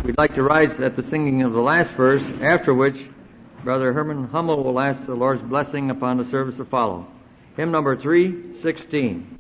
We'd like to rise at the singing of the last verse, after which Brother Herman Hummel will ask the Lord's blessing upon the service to follow. Hymn number 316.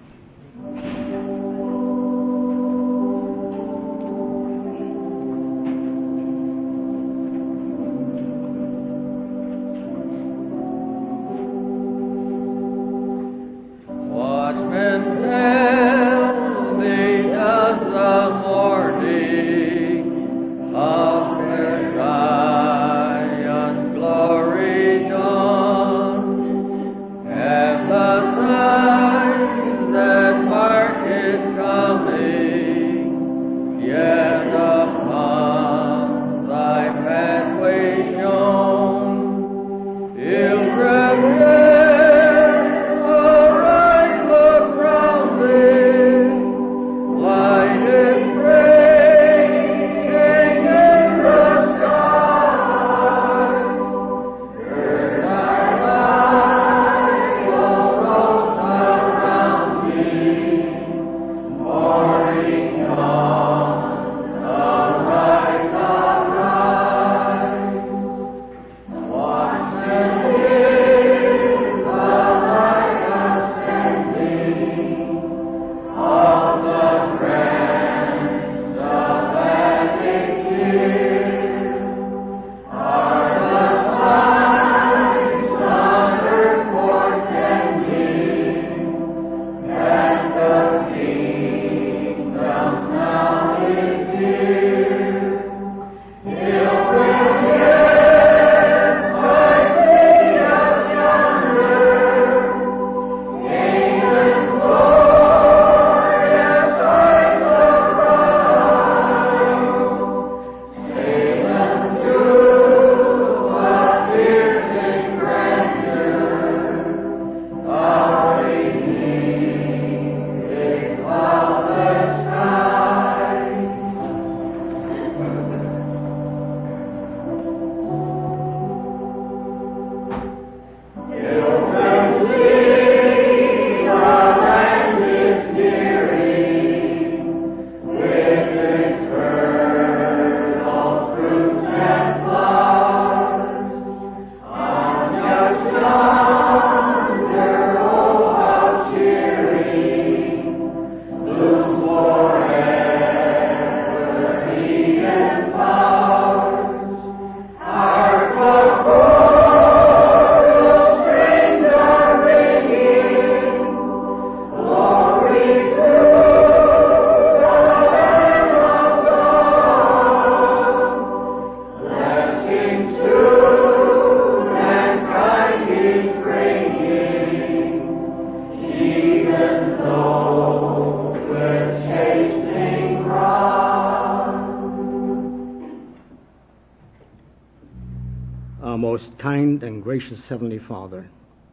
Gracious Heavenly Father,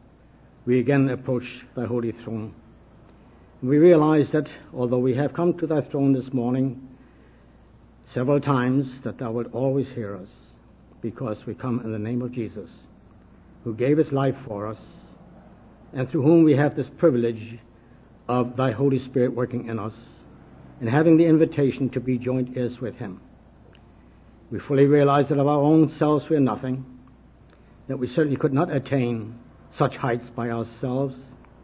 we again approach thy holy throne. We realize that although we have come to thy throne this morning several times, that thou wilt always hear us, because we come in the name of Jesus, who gave his life for us, and through whom we have this privilege of thy Holy Spirit working in us, and having the invitation to be joint heirs with him. We fully realize that of our own selves we are nothing, that we certainly could not attain such heights by ourselves,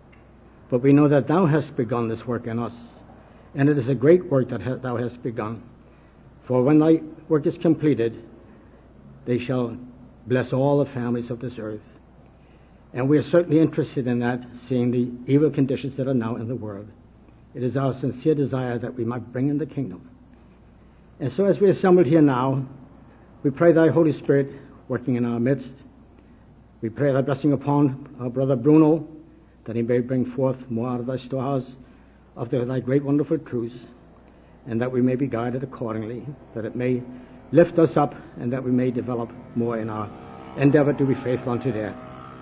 but we know that thou hast begun this work in us, and it is a great work that thou hast begun. For when thy work is completed, they shall bless all the families of this earth. And we are certainly interested in that, seeing the evil conditions that are now in the world. It is our sincere desire that we might bring in the kingdom. And so as we are assembled here now, we pray thy Holy Spirit working in our midst. We pray thy blessing upon our brother Bruno, that he may bring forth more out of thy storehouse of thy great wonderful truths, and that we may be guided accordingly, that it may lift us up, and that we may develop more in our endeavor to be faithful unto death.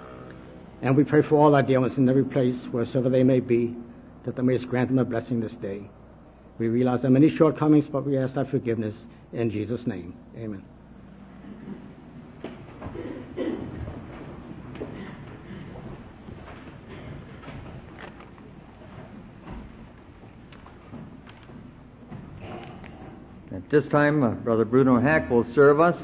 And we pray for all our dear ones in every place, wheresoever they may be, that thou mayest grant them a blessing this day. We realize there are many shortcomings, but we ask thy forgiveness in Jesus' name. Amen. This time, Brother Bruno Hack will serve us.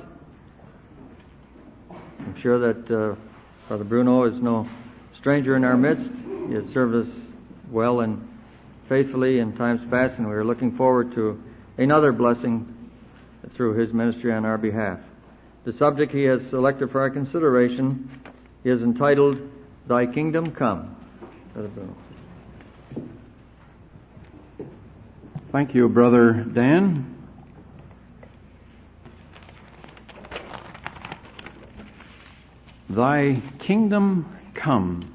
I'm sure that Brother Bruno is no stranger in our midst. He has served us well and faithfully in times past, and we are looking forward to another blessing through his ministry on our behalf. The subject he has selected for our consideration is entitled, Thy Kingdom Come. Brother Bruno. Thank you, Brother Dan. Thy kingdom come.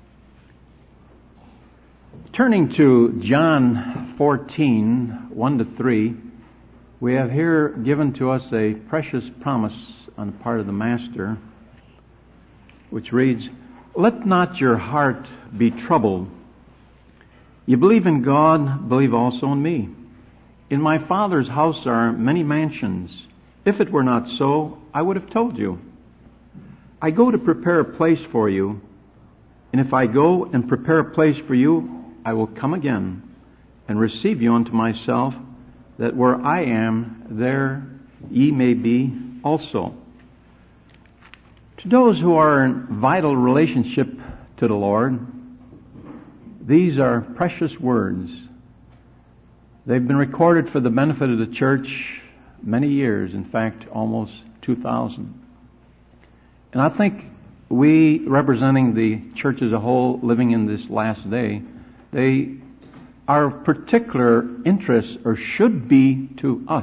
Turning to John 14, 1-3, we have here given to us a precious promise on the part of the Master, which reads, Let not your heart be troubled. You believe in God, believe also in me. In my Father's house are many mansions. If it were not so, I would have told you. I go to prepare a place for you, and if I go and prepare a place for you, I will come again and receive you unto myself, that where I am, there ye may be also. To those who are in vital relationship to the Lord, these are precious words. They've been recorded for the benefit of the church many years, in fact, almost 2,000. And I think we, representing the church as a whole, living in this last day, they are of particular interest, or should be, to us.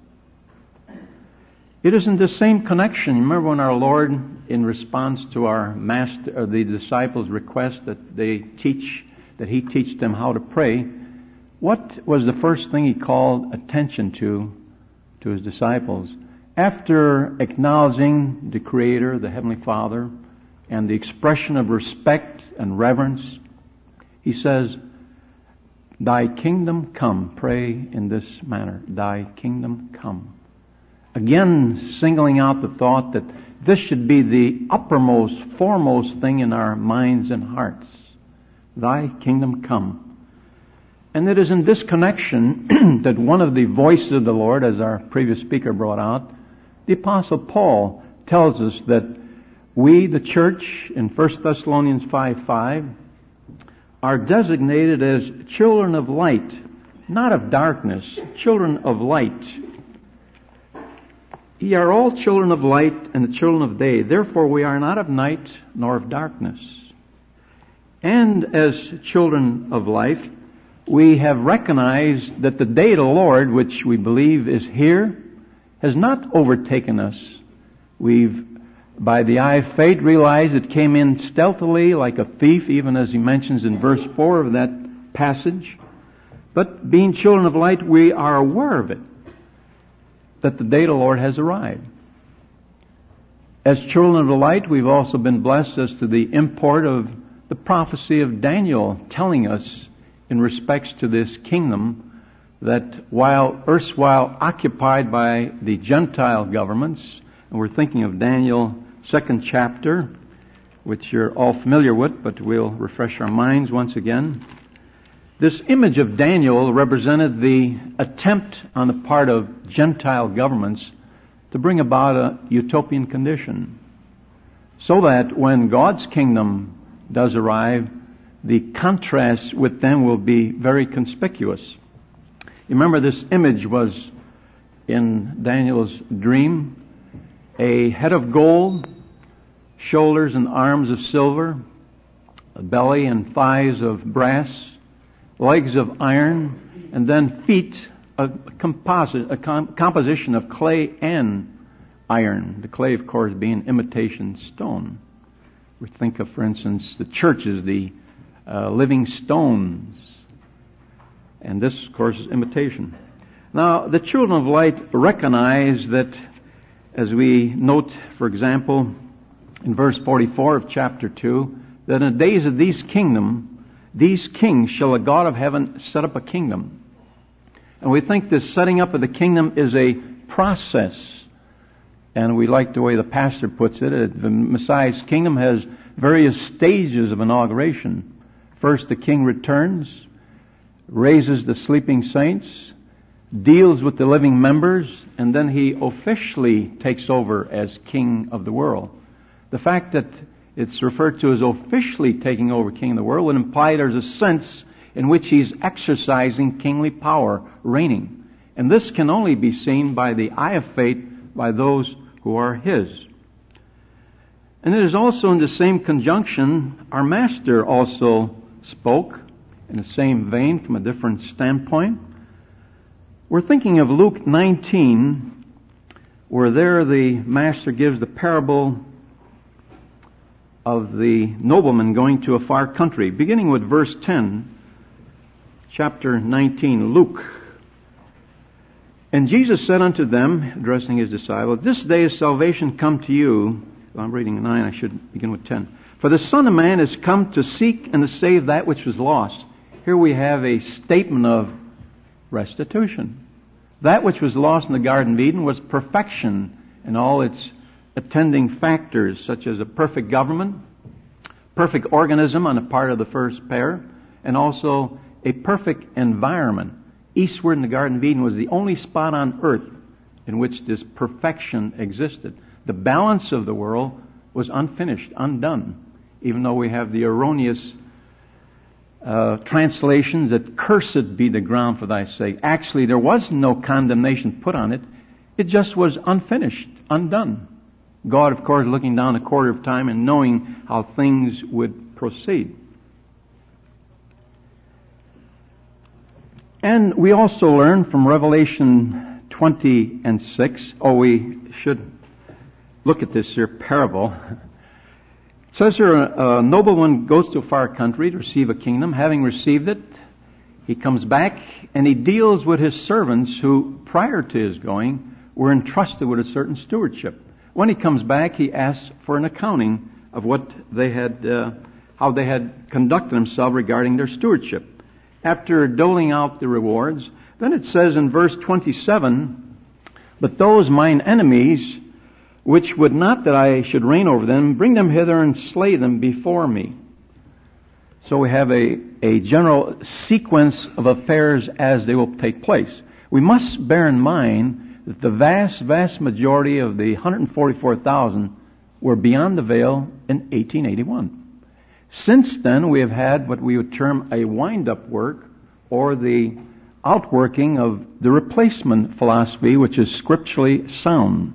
It is in the same connection. Remember when our Lord, in response to our master, or the disciples' request that He teach them how to pray, what was the first thing He called attention to His disciples? After acknowledging the Creator, the Heavenly Father, and the expression of respect and reverence, He says, Thy kingdom come. Pray in this manner. Thy kingdom come. Again, singling out the thought that this should be the uppermost, foremost thing in our minds and hearts. Thy kingdom come. And it is in this connection that one of the voices of the Lord, as our previous speaker brought out, the Apostle Paul tells us that we, the church, in 1 Thessalonians 5:5, are designated as children of light, not of darkness, children of light. Ye are all children of light and the children of day. Therefore we are not of night nor of darkness. And as children of life, we have recognized that the day of the Lord, which we believe is here, has not overtaken us. We've, by the eye of faith, realized it came in stealthily like a thief, even as he mentions in verse 4 of that passage. But being children of light, we are aware of it, that the day of the Lord has arrived. As children of the light, we've also been blessed as to the import of the prophecy of Daniel, telling us in respects to this kingdom that while erstwhile occupied by the Gentile governments, and we're thinking of Daniel 2nd chapter, which you're all familiar with, but we'll refresh our minds once again. This image of Daniel represented the attempt on the part of Gentile governments to bring about a utopian condition, so that when God's kingdom does arrive, the contrast with them will be very conspicuous. You remember this image was in Daniel's dream, a head of gold, shoulders and arms of silver, a belly and thighs of brass, legs of iron, and then feet, a composition of clay and iron. The clay, of course, being imitation stone. We think of, for instance, the churches, the living stones. And this, of course, is imitation. Now, the children of light recognize that, as we note, for example, in verse 44 of chapter 2, that in the days of these kings shall the God of heaven set up a kingdom. And we think this setting up of the kingdom is a process. And we like the way the pastor puts it. The Messiah's kingdom has various stages of inauguration. First, the king returns, raises the sleeping saints, deals with the living members, and then he officially takes over as king of the world. The fact that it's referred to as officially taking over king of the world would imply there's a sense in which he's exercising kingly power, reigning. And this can only be seen by the eye of faith by those who are his. And it is also in the same conjunction, our Master also spoke in the same vein from a different standpoint. We're thinking of Luke 19, where there the Master gives the parable of the nobleman going to a far country. Beginning with verse 10, chapter 19, Luke. And Jesus said unto them, addressing his disciples, This day is salvation come to you. Well, I'm reading 9, I should begin with 10. For the Son of Man is come to seek and to save that which was lost. Here we have a statement of restitution. That which was lost in the Garden of Eden was perfection in all its attending factors, such as a perfect government, perfect organism on the part of the first pair, and also a perfect environment. Eastward in the Garden of Eden was the only spot on earth in which this perfection existed. The balance of the world was unfinished, undone, even though we have the erroneous translations that cursed be the ground for thy sake. Actually, there was no condemnation put on it. It just was unfinished, undone. God, of course, looking down a quarter of time and knowing how things would proceed. And we also learn from Revelation 20 and 6, we should look at this here parable. It says here, a nobleman goes to a far country to receive a kingdom. Having received it, he comes back and he deals with his servants who, prior to his going, were entrusted with a certain stewardship. When he comes back, he asks for an accounting of what they had, how they had conducted themselves regarding their stewardship. After doling out the rewards, then it says in verse 27, But those mine enemies, which would not that I should reign over them, bring them hither and slay them before me. So we have a general sequence of affairs as they will take place. We must bear in mind that the vast majority of the 144,000 were beyond the veil in 1881. Since then, we have had what we would term a wind-up work, or the outworking of the replacement philosophy, which is scripturally sound.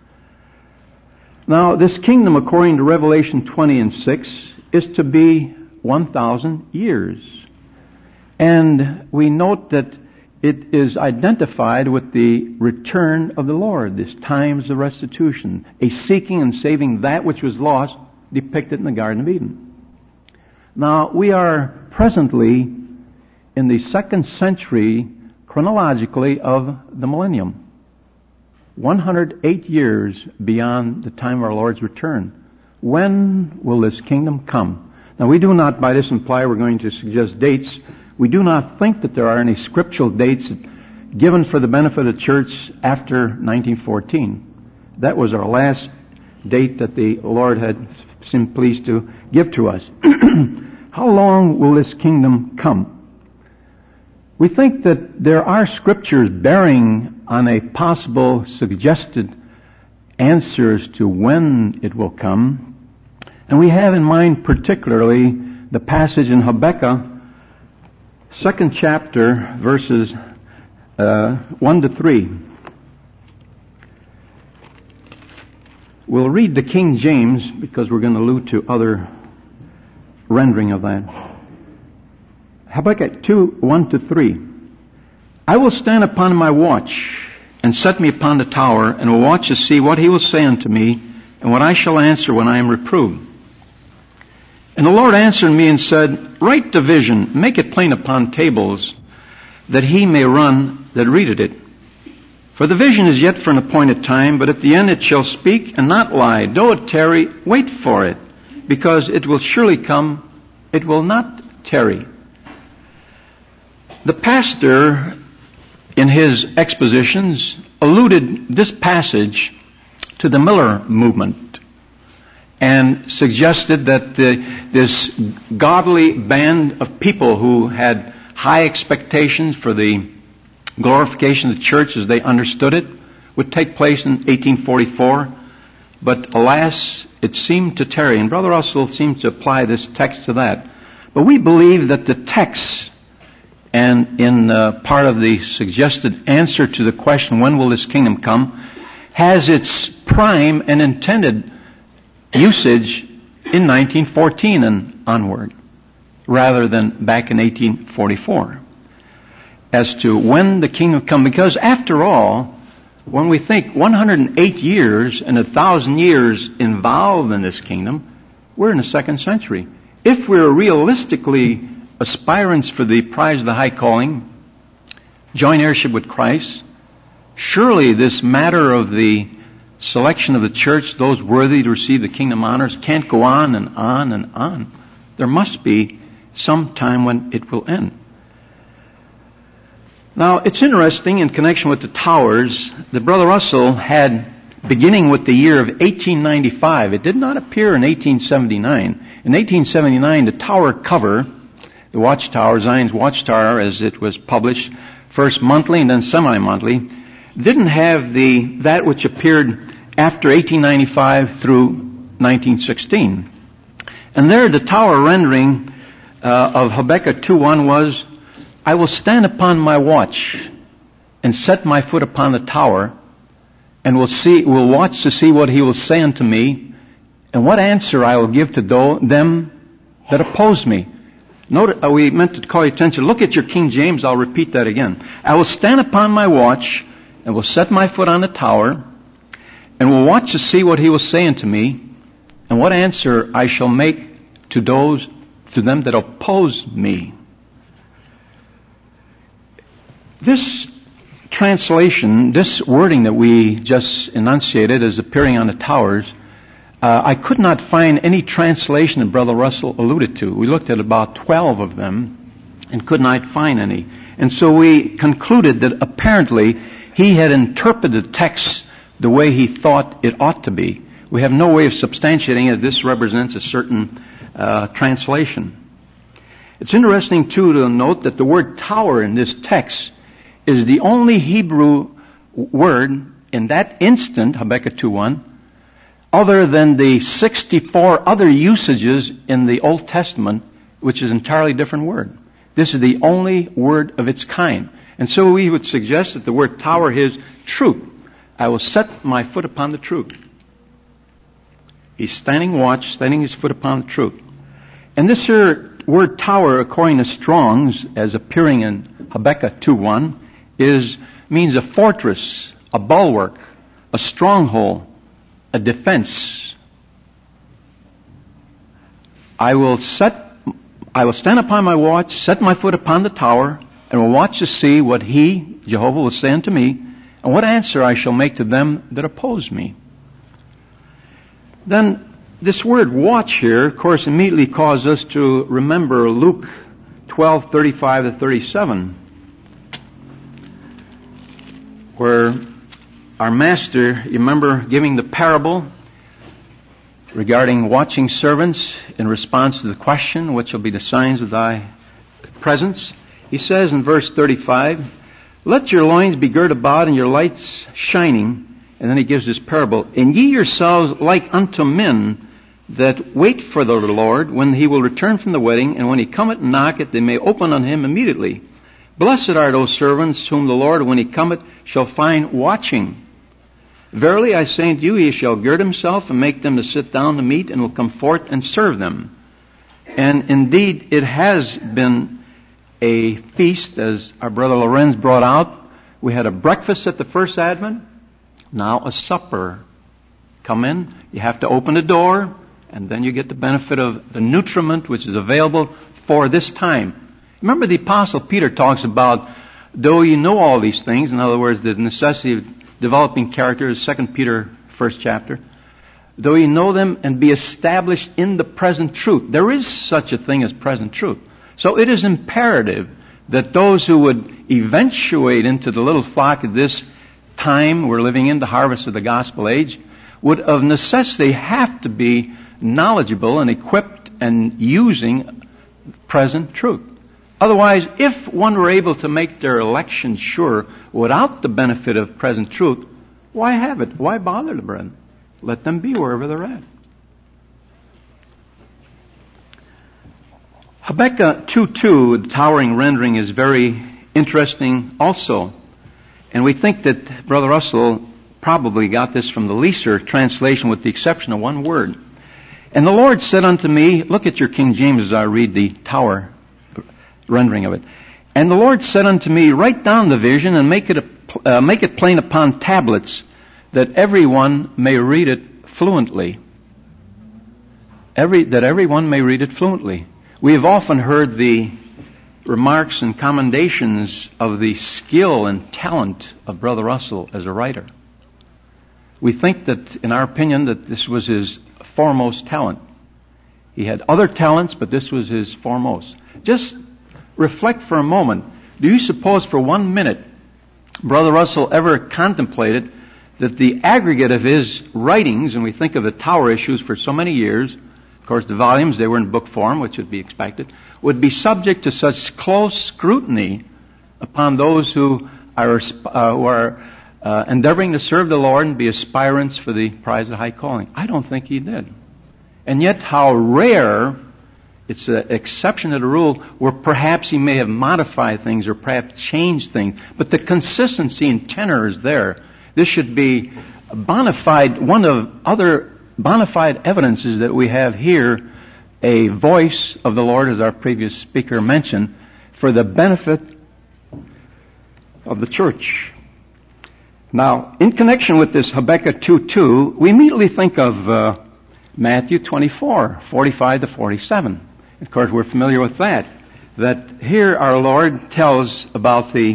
Now, this kingdom, according to Revelation 20 and 6, is to be 1,000 years. And we note that it is identified with the return of the Lord, this times of restitution, a seeking and saving that which was lost, depicted in the Garden of Eden. Now, we are presently in the 2nd century, chronologically, of the millennium. 108 years beyond the time of our Lord's return. When will this kingdom come? Now, we do not, by this imply we're going to suggest dates. We do not think that there are any scriptural dates given for the benefit of the church after 1914. That was our last date that the Lord had seemed pleased to give to us. How long will this kingdom come? We think that there are scriptures bearing on a possible suggested answers to when it will come. And we have in mind particularly the passage in Habakkuk, 2nd chapter, verses 1 to 3. We'll read the King James because we're going to allude to other rendering of that. Habakkuk 2, 1 to 3. I will stand upon my watch and set me upon the tower and will watch to see what he will say unto me and what I shall answer when I am reproved. And the Lord answered me and said, Write the vision, make it plain upon tables, that he may run that readeth it. For the vision is yet for an appointed time, but at the end it shall speak and not lie. Though it tarry, wait for it, because it will surely come, it will not tarry. The pastor, in his expositions, alluded this passage to the Miller movement and suggested that this godly band of people who had high expectations for the glorification of the church as they understood it would take place in 1844. But alas, it seemed to tarry. And Brother Russell seems to apply this text to that. But we believe that the text, and in part of the suggested answer to the question, when will this kingdom come, has its prime and intended usage in 1914 and onward, rather than back in 1844, as to when the kingdom will come. Because after all, when we think 108 years and 1,000 years involved in this kingdom, we're in the 2nd century. If we're realistically aspirants for the prize of the high calling, joint heirship with Christ, surely this matter of the selection of the church, those worthy to receive the kingdom honors, can't go on and on and on. There must be some time when it will end. Now, it's interesting in connection with the towers that Brother Russell had, beginning with the year of 1895, it did not appear in 1879. In 1879, the tower cover, the Watchtower, Zion's Watchtower, as it was published, first monthly and then semi-monthly, didn't have that which appeared after 1895 through 1916. And there the tower rendering of Habakkuk 2:1 was, I will stand upon my watch and set my foot upon the tower, and will watch to see what he will say unto me, and what answer I will give to them that oppose me. Note, we meant to call your attention. Look at your King James. I'll repeat that again. I will stand upon my watch and will set my foot on the tower, and will watch to see what he will say unto me, and what answer I shall make to them that oppose me. This translation, this wording that we just enunciated as appearing on the towers, I could not find any translation that Brother Russell alluded to. We looked at about 12 of them and could not find any. And so we concluded that apparently he had interpreted the text the way he thought it ought to be. We have no way of substantiating that this represents a certain translation. It's interesting, too, to note that the word tower in this text is the only Hebrew word in that instant, Habakkuk 2:1, other than the 64 other usages in the Old Testament, which is an entirely different word. This is the only word of its kind. And so we would suggest that the word tower is truth. I will set my foot upon the truth. He's standing watch, setting his foot upon the truth. And this here word tower, according to Strong's, as appearing in Habakkuk 2:1, means a fortress, a bulwark, a stronghold, a defense. I will stand upon my watch, set my foot upon the tower, and will watch to see what he, Jehovah, will say unto me, and what answer I shall make to them that oppose me. Then, this word watch here, of course, immediately causes us to remember Luke 12:35 to 37, where our Master, you remember, giving the parable regarding watching servants in response to the question, what shall be the signs of thy presence? He says in verse 35, let your loins be girt about and your lights shining. And then he gives this parable. And ye yourselves like unto men that wait for the Lord when he will return from the wedding, and when he cometh and knocketh, they may open on him immediately. Blessed are those servants whom the Lord, when he cometh, shall find watching. Verily I say unto you, he shall gird himself and make them to sit down to meat, and will come forth and serve them. And indeed, it has been a feast, as our brother Lorenz brought out. We had a breakfast at the first Advent, now a supper. Come in, you have to open the door, and then you get the benefit of the nutriment which is available for this time. Remember, the Apostle Peter talks about, though you know all these things, in other words, the necessity of developing character is 2 Peter, 1st chapter, though you know them and be established in the present truth. There is such a thing as present truth. So it is imperative that those who would eventuate into the little flock of this time we're living in, the harvest of the gospel age, would of necessity have to be knowledgeable and equipped and using present truth. Otherwise, if one were able to make their election sure without the benefit of present truth, why have it? Why bother the brethren? Let them be wherever they're at. Habakkuk 2:2, the towering rendering, is very interesting also. And we think that Brother Russell probably got this from the Leeser translation with the exception of one word. And the Lord said unto me, look at your King James as I read the tower rendering of it. And the Lord said unto me, write down the vision and make it plain upon tablets, that everyone may read it fluently. That everyone may read it fluently. We have often heard the remarks and commendations of the skill and talent of Brother Russell as a writer. We think that, in our opinion, that this was his foremost talent. He had other talents, but this was his foremost. Just reflect for a moment. Do you suppose for 1 minute Brother Russell ever contemplated that the aggregate of his writings, and we think of the Tower issues for so many years, of course the volumes, they were in book form, which would be expected, would be subject to such close scrutiny upon those who are endeavoring to serve the Lord and be aspirants for the prize of high calling? I don't think he did. And yet how rare, it's an exception to the rule, where perhaps he may have modified things or perhaps changed things, but the consistency and tenor is there. This should be bona fide. One of other bona fide evidences that we have here a voice of the Lord, as our previous speaker mentioned, for the benefit of the church. Now, in connection with this Habakkuk 2:2, we immediately think of Matthew 24:45 to 47. Of course, we're familiar with that. That here our Lord tells about the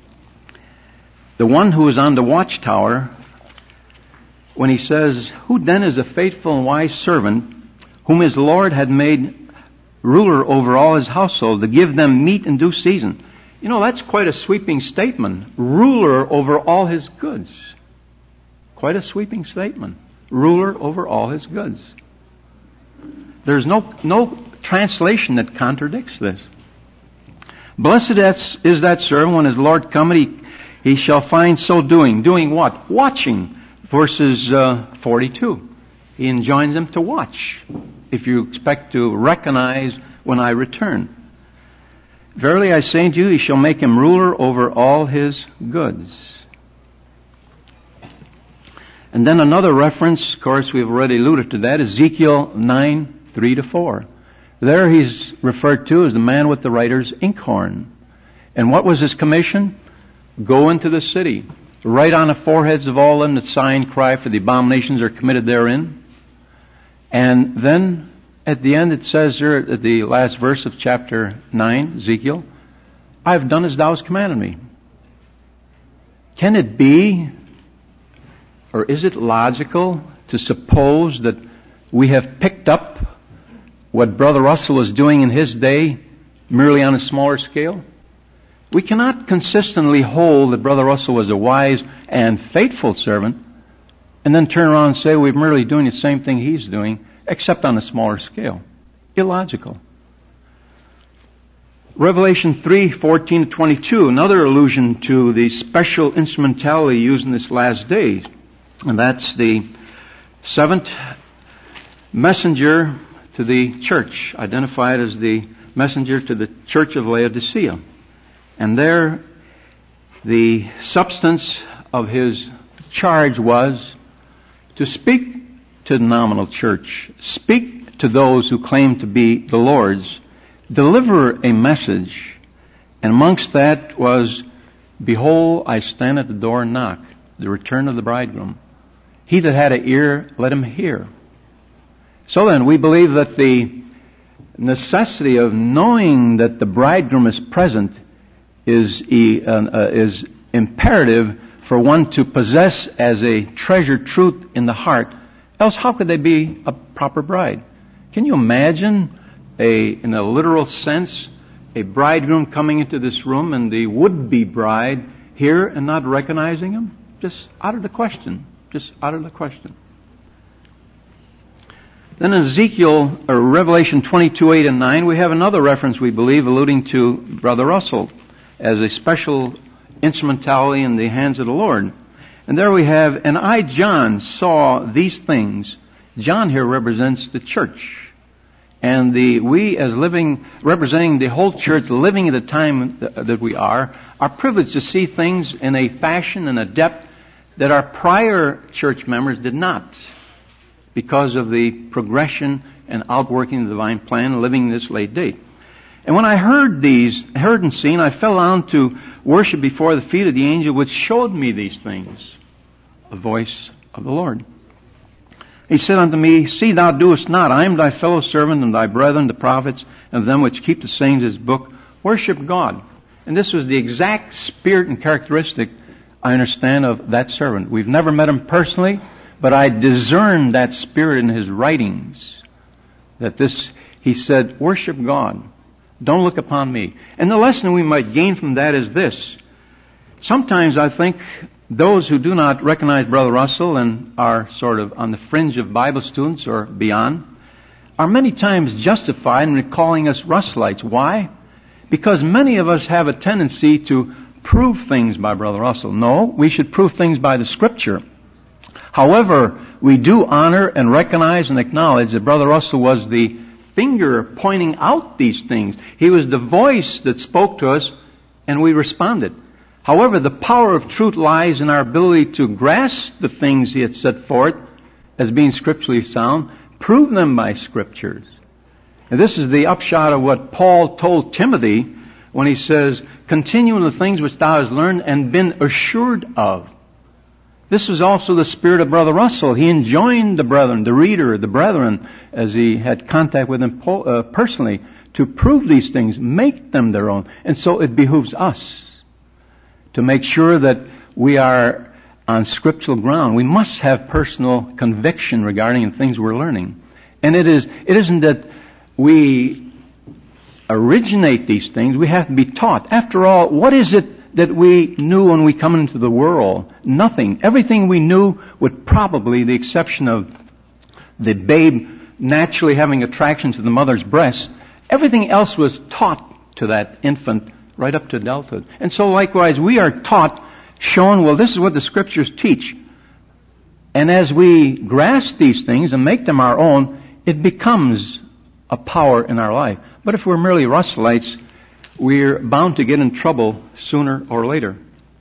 one who is on the watchtower, when he says, who then is a faithful and wise servant, whom his Lord had made ruler over all his household, to give them meat in due season? You know, that's quite a sweeping statement. Ruler over all his goods. Quite a sweeping statement. Ruler over all his goods. There's no translation that contradicts this. Blessed is that servant when his Lord cometh, he shall find so doing. Doing what? Watching. Verses 42. He enjoins them to watch, if you expect to recognize when I return. Verily I say unto you, he shall make him ruler over all his goods. And then another reference, of course we've already alluded to that, Ezekiel 9:3 to 4. There he's referred to as the man with the writer's inkhorn. And what was his commission? Go into the city, write on the foreheads of all them that sigh and cry, for the abominations are committed therein. And then at the end it says there, at the last verse of chapter 9, Ezekiel, I have done as thou hast commanded me. Can it be, or is it logical to suppose that we have picked up what Brother Russell was doing in his day merely on a smaller scale? We cannot consistently hold that Brother Russell was a wise and faithful servant and then turn around and say we're merely doing the same thing he's doing, except on a smaller scale. Illogical. Revelation 3:14 to 22, another allusion to the special instrumentality used in this last days. And that's the seventh messenger to the church, identified as the messenger to the church of Laodicea. And there, the substance of his charge was to speak to the nominal church, speak to those who claim to be the Lord's, deliver a message. And amongst that was, behold, I stand at the door and knock, the return of the bridegroom. He that had an ear, let him hear. So then, we believe that the necessity of knowing that the bridegroom is present is imperative for one to possess as a treasured truth in the heart. Else how could they be a proper bride? Can you imagine, in a literal sense, a bridegroom coming into this room and the would-be bride here and not recognizing him? Just out of the question. Just out of the question. Then in Ezekiel, or Revelation 22:8 and 9, we have another reference, we believe, alluding to Brother Russell as a special instrumentality in the hands of the Lord. And there we have, and I, John, saw these things. John here represents the church. And we as living, representing the whole church, living at the time that we are privileged to see things in a fashion and a depth that our prior church members did not, because of the progression and outworking of the divine plan, living in this late date. And when I heard and seen, I fell down to worship before the feet of the angel which showed me these things, the voice of the Lord. He said unto me, See thou doest not, I am thy fellow servant and thy brethren, the prophets, and them which keep the sayings of this book, worship God. And this was the exact spirit and characteristic, I understand, of that servant. We've never met him personally, but I discerned that spirit in his writings. He said, worship God. Don't look upon me. And the lesson we might gain from that is this. Sometimes I think those who do not recognize Brother Russell and are sort of on the fringe of Bible students or beyond are many times justified in calling us Russellites. Why? Because many of us have a tendency to prove things by Brother Russell. No, we should prove things by the Scripture. However, we do honor and recognize and acknowledge that Brother Russell was the finger pointing out these things. He was the voice that spoke to us, and we responded. However, the power of truth lies in our ability to grasp the things he had set forth as being scripturally sound, prove them by Scriptures. And this is the upshot of what Paul told Timothy when he says, continue in the things which thou hast learned and been assured of. This was also the spirit of Brother Russell. He enjoined the brethren, the reader, the brethren, as he had contact with them personally, to prove these things, make them their own. And so it behooves us to make sure that we are on scriptural ground. We must have personal conviction regarding the things we're learning. And it isn't that we originate these things. We have to be taught. After all, what is it that we knew when we come into the world? Nothing. Everything we knew, with probably the exception of the babe naturally having attraction to the mother's breast, everything else was taught to that infant right up to adulthood. And so likewise, we are taught, shown, well, this is what the Scriptures teach. And as we grasp these things and make them our own, it becomes a power in our life. But if we're merely Russellites, we're bound to get in trouble sooner or later.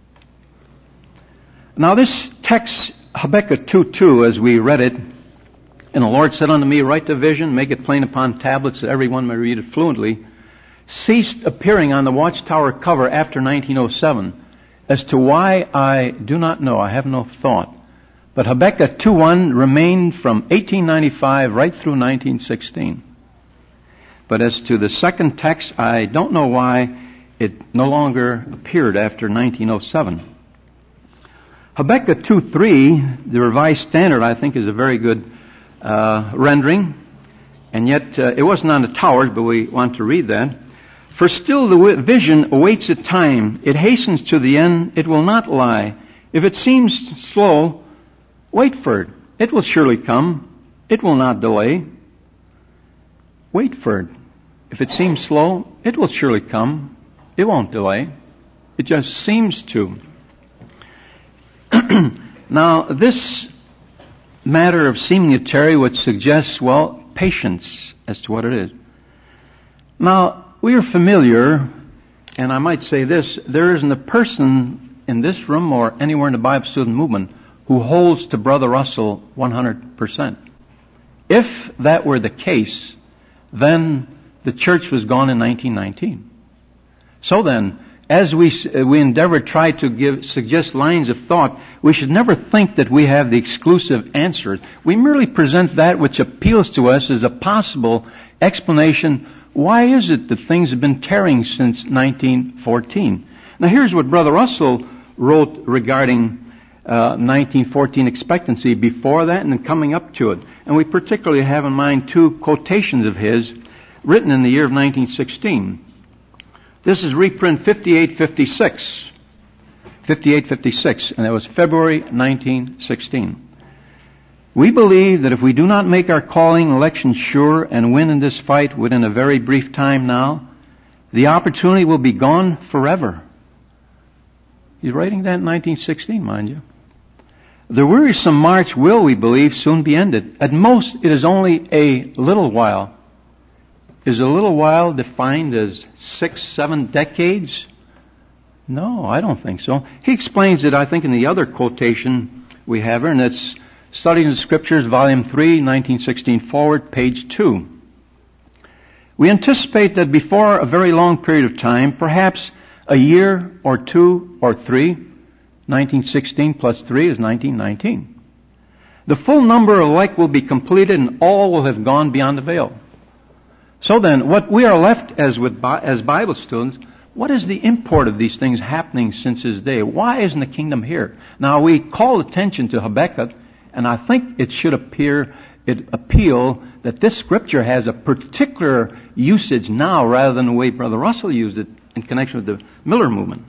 Now this text, Habakkuk 2:2, as we read it, and the Lord said unto me, write the vision, make it plain upon tablets that everyone may read it fluently, ceased appearing on the Watchtower cover after 1907. As to why, I do not know. I have no thought. But Habakkuk 2:1 remained from 1895 right through 1916. But as to the second text, I don't know why it no longer appeared after 1907. Habakkuk 2:3, the Revised Standard, I think is a very good rendering. And yet, it wasn't on the towers, but we want to read that. For still the vision awaits a time. It hastens to the end. It will not lie. If it seems slow, wait for it. It will surely come. It will not delay. Wait for it. If it seems slow, it will surely come. It won't delay. It just seems to. Now, this matter of seeming to tarry would suggest, well, patience as to what it is. Now, we are familiar, and I might say this, there isn't a person in this room or anywhere in the Bible student movement who holds to Brother Russell 100%. If that were the case, then the church was gone in 1919. So then, as we endeavor to try to suggest lines of thought, we should never think that we have the exclusive answers. We merely present that which appeals to us as a possible explanation. Why is it that things have been tarrying since 1914? Now here's what Brother Russell wrote regarding 1914 expectancy before that and then coming up to it. And we particularly have in mind two quotations of his written in the year of 1916. This is reprint 5856. 5856, and that was February 1916. We believe that if we do not make our calling election sure and win in this fight within a very brief time now, the opportunity will be gone forever. He's writing that in 1916, mind you. The wearisome march will, we believe, soon be ended. At most, it is only a little while. Is a little while defined as 6-7 decades? No, I don't think so. He explains it, I think, in the other quotation we have here, and that's Studies in Scriptures, Volume 3, 1916 forward, page 2. We anticipate that before a very long period of time, perhaps a year or 2 or 3, 1916 plus 3 is 1919. The full number of elect will be completed and all will have gone beyond the veil. So then, what we are left as Bible students, what is the import of these things happening since his day? Why isn't the kingdom here? Now, we call attention to Habakkuk, and I think it should appeal that this scripture has a particular usage now rather than the way Brother Russell used it in connection with the Miller movement.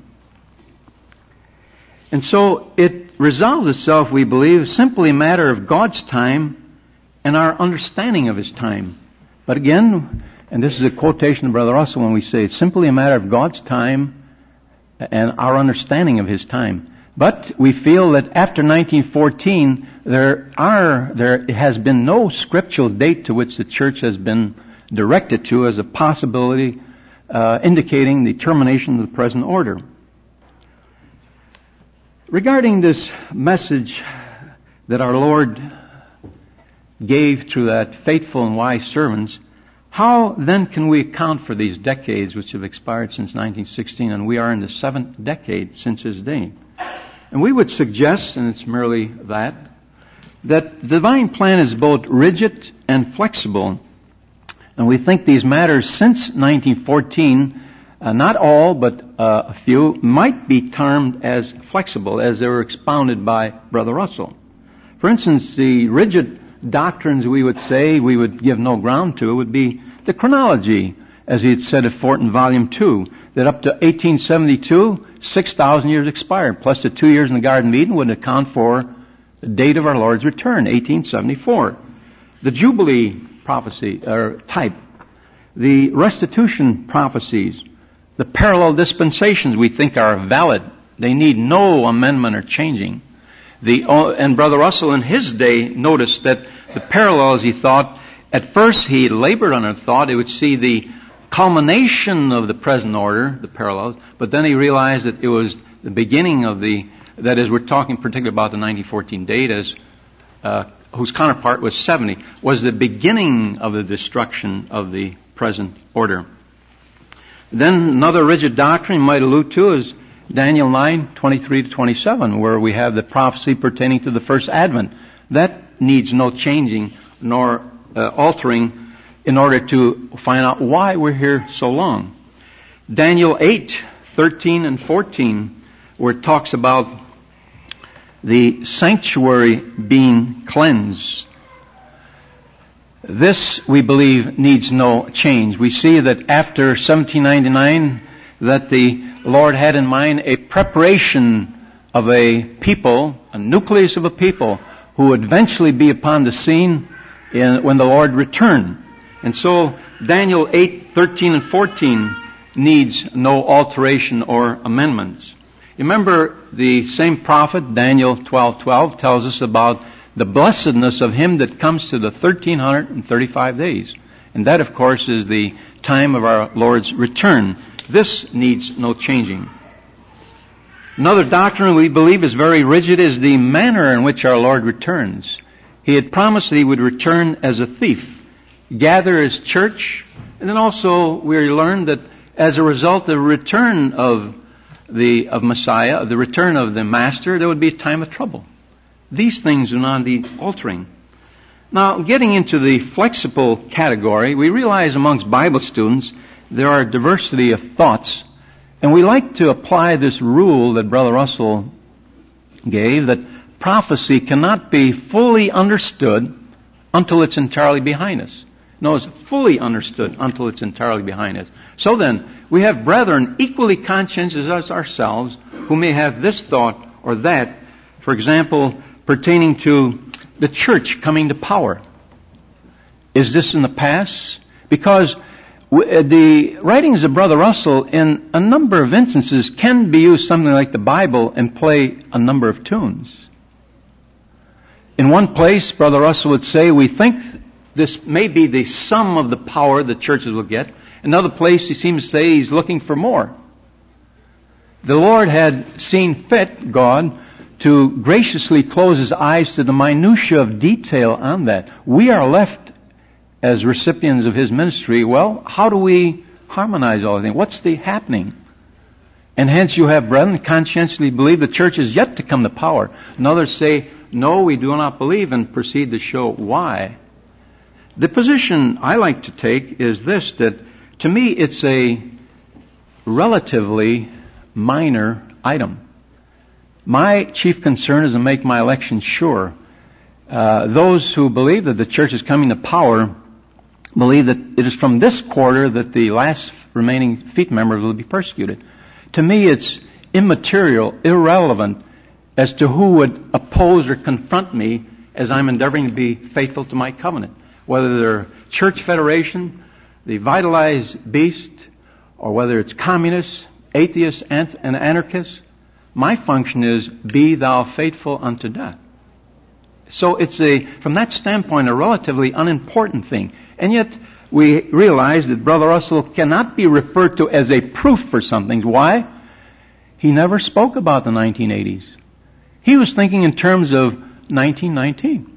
And so it resolves itself, we believe, simply a matter of God's time and our understanding of His time. But again, and this is a quotation of Brother Russell when we say it's simply a matter of God's time and our understanding of His time. But we feel that after 1914, there has been no scriptural date to which the church has been directed to as a possibility indicating the termination of the present order. Regarding this message that our Lord gave through that faithful and wise servants, how then can we account for these decades which have expired since 1916, and we are in the 7th decade since His day? And we would suggest, and it's merely that the divine plan is both rigid and flexible. And we think these matters since 1914, not all, but a few, might be termed as flexible, as they were expounded by Brother Russell. For instance, the rigid doctrines we would say we would give no ground to would be the chronology, as he had said at Fort in Volume 2, that up to 1872, 6,000 years expired, plus the 2 years in the Garden of Eden would account for the date of our Lord's return, 1874. The Jubilee prophecy, or type, the restitution prophecies, the parallel dispensations we think are valid. They need no amendment or changing. And Brother Russell in his day noticed that the parallels, he thought, at first he labored on a thought, he would see the culmination of the present order, the parallels, but then he realized that it was the beginning of that is, we're talking particularly about the 1914 date, whose counterpart was 70, was the beginning of the destruction of the present order. Then another rigid doctrine you might allude to is Daniel 9:23-27, where we have the prophecy pertaining to the first advent. That needs no changing nor altering in order to find out why we're here so long. Daniel 8:13 and 14, where it talks about the sanctuary being cleansed. This, we believe, needs no change. We see that after 1799, that the Lord had in mind a preparation of a people, a nucleus of a people, who would eventually be upon the scene when the Lord returned. And so Daniel 8:13 and 14 needs no alteration or amendments. Remember, the same prophet, Daniel 12:12, tells us about the blessedness of him that comes to the 1335 days. And that, of course, is the time of our Lord's return. This needs no changing. Another doctrine we believe is very rigid is the manner in which our Lord returns. He had promised that He would return as a thief, gather His church, and then also we learned that as a result of the return of Messiah, the return of the Master, there would be a time of trouble. These things do not need altering. Now, getting into the flexible category, we realize amongst Bible students there are a diversity of thoughts, and we like to apply this rule that Brother Russell gave, that prophecy cannot be fully understood until it's entirely behind us. No, it's fully understood until it's entirely behind us. So then, we have brethren equally conscientious as ourselves who may have this thought or that. For example, pertaining to the church coming to power? Is this in the past? Because the writings of Brother Russell, in a number of instances, can be used something like the Bible and play a number of tunes. In one place, Brother Russell would say, we think this may be the sum of the power the churches will get. Another place, he seems to say he's looking for more. The Lord had seen fit, God, to graciously close His eyes to the minutiae of detail on that. We are left as recipients of His ministry. Well, how do we harmonize all of things? What's the happening? And hence you have brethren conscientiously believe the church is yet to come to power. And others say, no, we do not believe, and proceed to show why. The position I like to take is this, that to me it's a relatively minor item. My chief concern is to make my election sure. Those who believe that the church is coming to power believe that it is from this quarter that the last remaining feet members will be persecuted. To me it's immaterial, irrelevant, as to who would oppose or confront me as I'm endeavoring to be faithful to my covenant. Whether they're church federation, the vitalized beast, or whether it's communists, atheists, and anarchists, my function is, be thou faithful unto death. So it's from that standpoint, a relatively unimportant thing. And yet, we realize that Brother Russell cannot be referred to as a proof for something. Why? He never spoke about the 1980s. He was thinking in terms of 1919.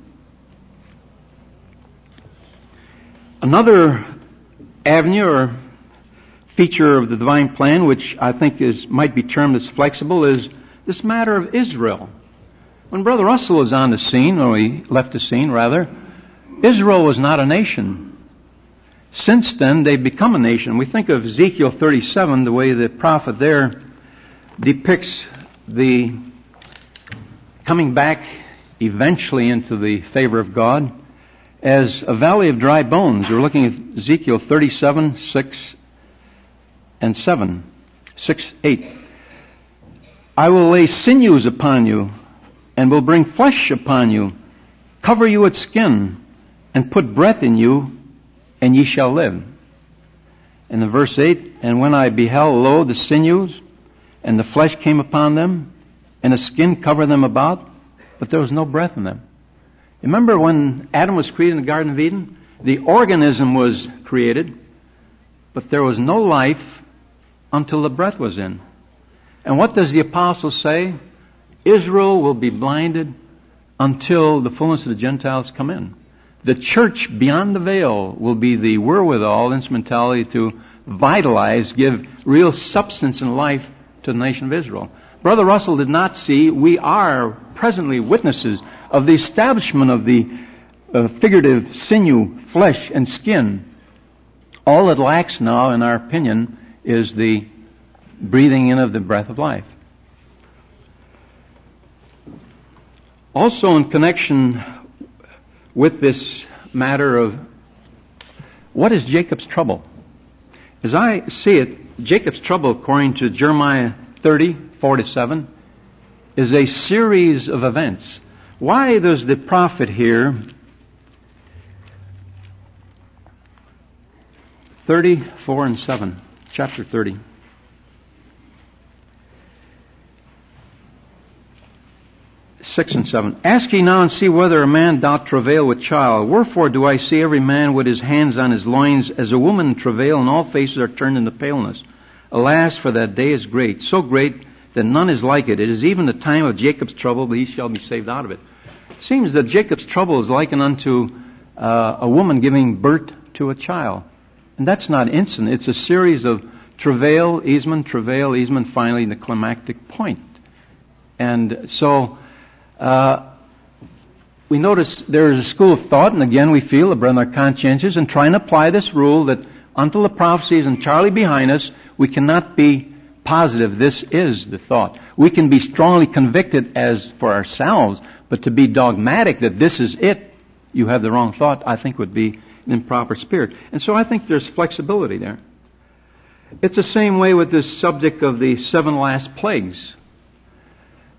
Another avenue or feature of the divine plan, which I think might be termed as flexible, is this matter of Israel. When Brother Russell was on the scene, or he left the scene rather, Israel was not a nation. Since then, they've become a nation. We think of Ezekiel 37, the way the prophet there depicts the coming back eventually into the favor of God as a valley of dry bones. We're looking at Ezekiel 37, 6 and 7. 6, 8. I will lay sinews upon you, and will bring flesh upon you, cover you with skin, and put breath in you, and ye shall live. And in verse 8, and when I beheld, lo, the sinews, and the flesh came upon them, and the skin covered them about, but there was no breath in them. Remember when Adam was created in the Garden of Eden? The organism was created, but there was no life until the breath was in. And what does the apostle say? Israel will be blinded until the fullness of the Gentiles come in. The church beyond the veil will be the wherewithal, instrumentality to vitalize, give real substance and life to the nation of Israel. Brother Russell did not see, we are presently witnesses of the establishment of the figurative sinew, flesh, and skin. All it lacks now, in our opinion, is the breathing in of the breath of life. Also in connection with this matter of what is Jacob's trouble? As I see it, Jacob's trouble, according to Jeremiah 30, 4-7, is a series of events. Why does the prophet here 34 and 7, chapter 30. Six and 7. Ask ye now and see whether a man doth travail with child. Wherefore do I see every man with his hands on his loins, as a woman in travail, and all faces are turned into paleness. Alas, for that day is great, so great that none is like it. It is even the time of Jacob's trouble, but he shall be saved out of it. It seems that Jacob's trouble is likened unto a woman giving birth to a child. And that's not instant. It's a series of travail, easement, finally the climactic point. And so we notice there is a school of thought, and again we feel the brethren are conscientious and try and apply this rule that until the prophecy is entirely behind us, we cannot be positive this is the thought. We can be strongly convicted as for ourselves, but to be dogmatic that this is it, you have the wrong thought, I think would be an improper spirit. And so I think there's flexibility there. It's the same way with this subject of the 7 last plagues.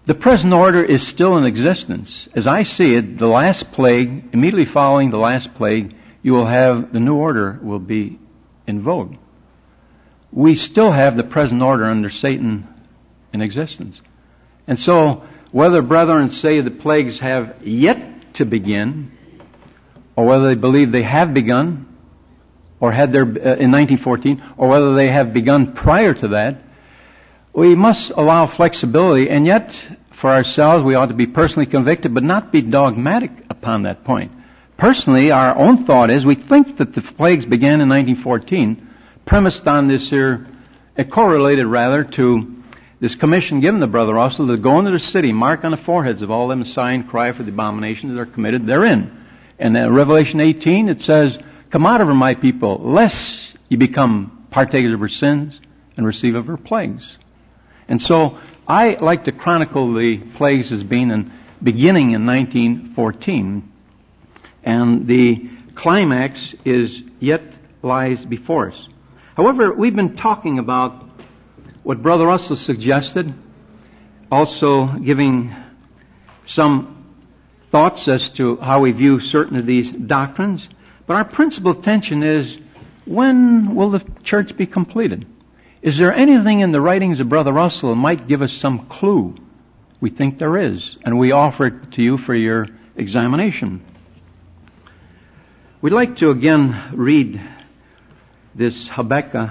The present order is still in existence. As I see it, the last plague, immediately following the last plague, you will have the new order will be in vogue. We still have the present order under Satan in existence. And so, whether brethren say the plagues have yet to begin, or whether they believe they have begun, or had their in 1914, or whether they have begun prior to that, we must allow flexibility, and yet, for ourselves, we ought to be personally convicted, but not be dogmatic upon that point. Personally, our own thought is, we think that the plagues began in 1914, premised on this here, correlated rather to this commission given to Brother Russell to go into the city, mark on the foreheads of all them a sign, cry for the abominations that are committed therein. And in Revelation 18, it says, "Come out of her, my people, lest you become partakers of her sins and receive of her plagues." And so, I like to chronicle the plagues as being beginning in 1914. And the climax yet lies before us. However, we've been talking about what Brother Russell suggested, also giving some thoughts as to how we view certain of these doctrines. But our principal attention is, when will the church be completed? Is there anything in the writings of Brother Russell that might give us some clue? We think there is, and we offer it to you for your examination. We'd like to again read this Habakkuk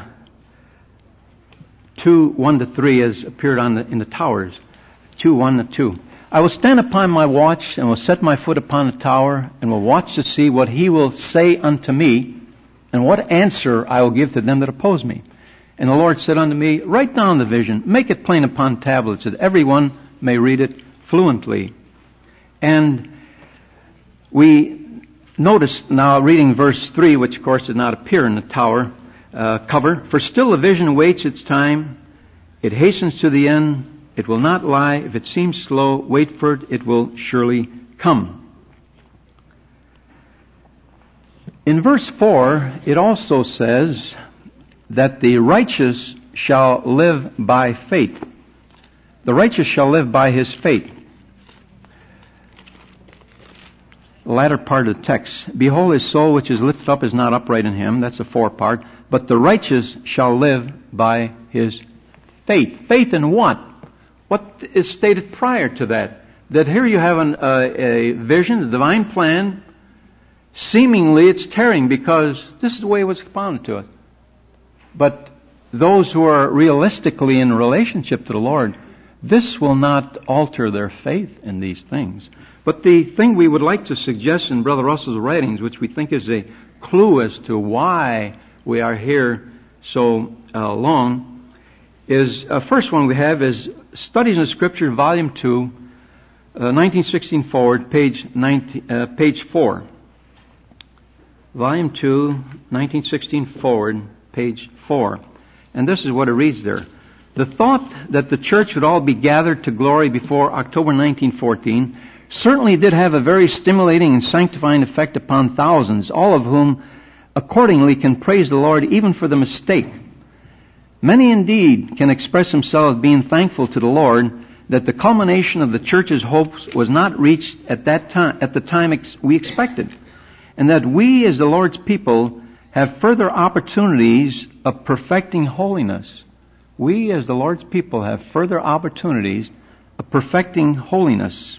2:1-3 as appeared in the towers. 2:1-2. "I will stand upon my watch and will set my foot upon the tower and will watch to see what he will say unto me and what answer I will give to them that oppose me. And the Lord said unto me, Write down the vision, make it plain upon tablets, that everyone may read it fluently." And we notice now, reading verse 3, which of course did not appear in the tower cover, "For still the vision waits its time. It hastens to the end. It will not lie. If it seems slow, wait for it. It will surely come." In verse 4, it also says that the righteous shall live by faith. The righteous shall live by his faith. The latter part of the text, "Behold, his soul which is lifted up is not upright in him." That's the 4 part. "But the righteous shall live by his faith." Faith in what? What is stated prior to that? That here you have a vision, a divine plan. Seemingly it's tearing because this is the way it was expounded to us. But those who are realistically in relationship to the Lord, this will not alter their faith in these things. But the thing we would like to suggest in Brother Russell's writings, which we think is a clue as to why we are here so long, is first one we have is Studies in the Scripture, Volume 2, 1916 forward, page 4. Volume 2, 1916 forward, page 4. And this is what it reads there. "The thought that the church would all be gathered to glory before October 1914 certainly did have a very stimulating and sanctifying effect upon thousands, all of whom accordingly can praise the Lord even for the mistake. Many indeed can express themselves being thankful to the Lord that the culmination of the church's hopes was not reached at the time we expected, and that we as the Lord's people have further opportunities of perfecting holiness." We as the Lord's people have further opportunities of perfecting holiness,